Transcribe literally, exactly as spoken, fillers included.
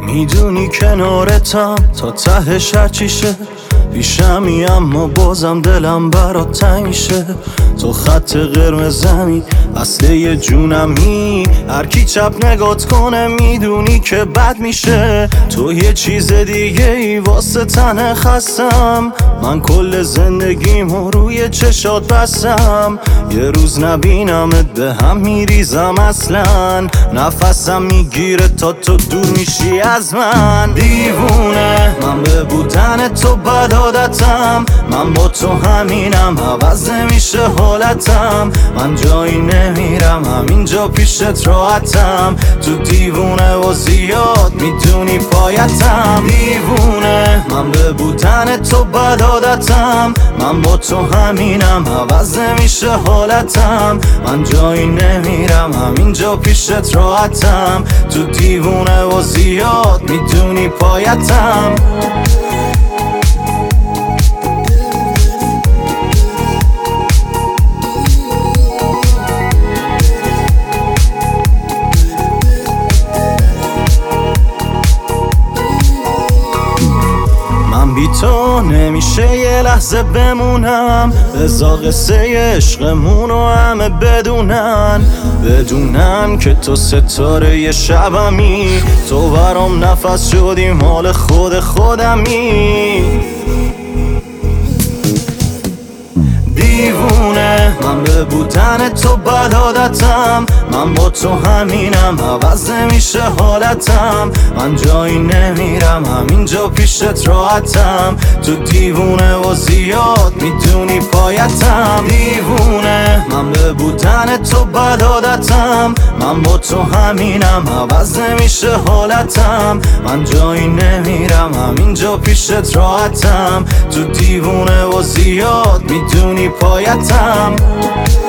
میدونی کنارتم تا تهش هرچیشه پیشمی، اما بازم دلم برات تنگ میشه. تو خط قرمزمی اصله جونمی، هر کی چپ نگات کنه میدونی که بد میشه. تو یه چیز دیگه ای واسه تنه خستم، من کل زندگیمو روی چشات بستم. یه روز نبینمت به هم میریزم، اصلا نفسم میگیره تا تو دور میشی از من. دیوونه من به بودن تو بد عادتم، من با تو همینم عوض نمیشه حالتم. من جایی نمیرم همینجا پیشت راحتم، تو دیوونه و زیاد میدونی پایتم. دیوونه من به بودن تو بد عادتم، من با تو همینم عوض نمیشه حالتم. من جایی نمیرم همینجا پیشت راحتم، تو دیوونه و زیاد میدونی پایتم. بی تو نمیشه یه لحظه بمونم، بذار قصه عشقمونو همه بدونن. بدونن که تو ستاره یه شبمی، تو برام نفس شدی مال خود خودمی. دیوونه من به بودن تو بد عادتم، من با تو همینم عوض نمیشه حالتم. من جایی نمیرم همینجا پیشت راحتم، تو دیوونه و زیاد میدونی پایتم. دیوونه من به بودن تو بد عادتم، من با تو همینم عوض نمیشه حالتم. من جایی نمیرم همینجا پیشت راحتم، تو دیوونه و زیاد میدونی پایتم.